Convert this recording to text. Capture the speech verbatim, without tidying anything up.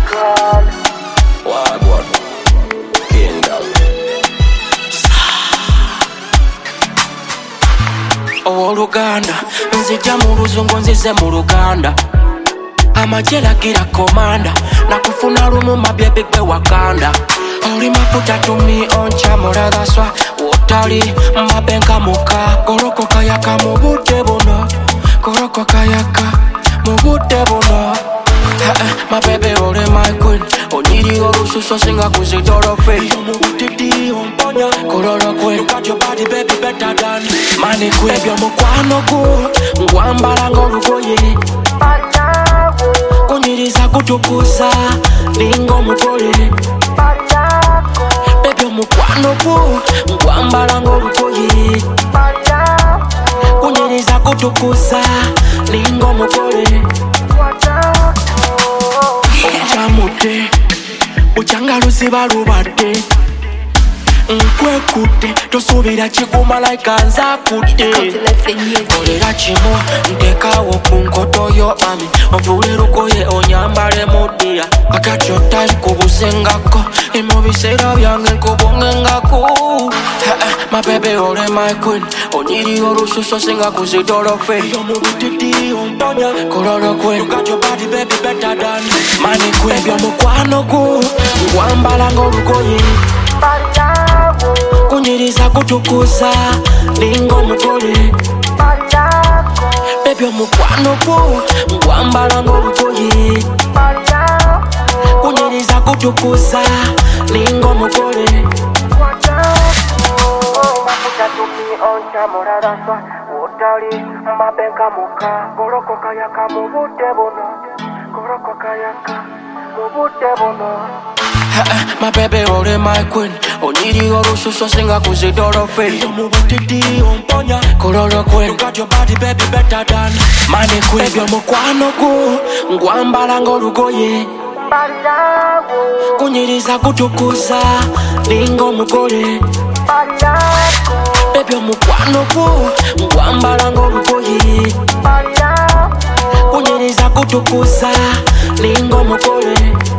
Wagwan Kingdom. Oluganda nzija mu luzungu nzize mu Luganda amajela gira komanda nakufuna lumu mabyebi gwe Wakanda oli mafuta tumi oncha muladaswa wotali mabenka muka koroko kayaka mu budde buno koroko kayaka mu budde buno my baby ole my queen oniri olususo singa kuzidoro fe yomu utiti omponya kololo kwe you got your body baby better than money queen ebyo mukwano ku ngwambala ngolugoye kunyiriza kutukuza ningo mukole ebyo mukwano ku ngwambala ngolugoye kunyiriza kutukuza ningo mukole Ochamude, uchangaluzi balubade Nkwekute, tosubira chikuma like anzakute Olera chimo, ndekawo kunkoto yo ami Ovule rukoye onyambale mudia I got your time kubusengako Imobisera byange nkubongengako My baby ole my queen Oniri olususo singa kuzidoro fe Yomu butiti omponya kololo kwe you got your body baby better than money queen ebyo mukwano ku ngwambala ngolugoye kunyiriza kutukuza ningo mukole ebyo mukwano ku ngwambala ngolugoye kunyiriza kutukuza ningo mukole oncha muladaswa wotali mabenka muka koroko kayaka mu budde buno koroko kayaka mu budde buno my baby ole my queen oniri olususo singa kuzidoro fe yomu butiti omponya kololo kwe you got your body baby better than money queen ebyo mukwano ku ngwambala ngolugoye kunyiriza kutukuza ningo mukole ebyo mukwano ku ngwambala ngolugoye kunyiriza kutukuza ningo mukole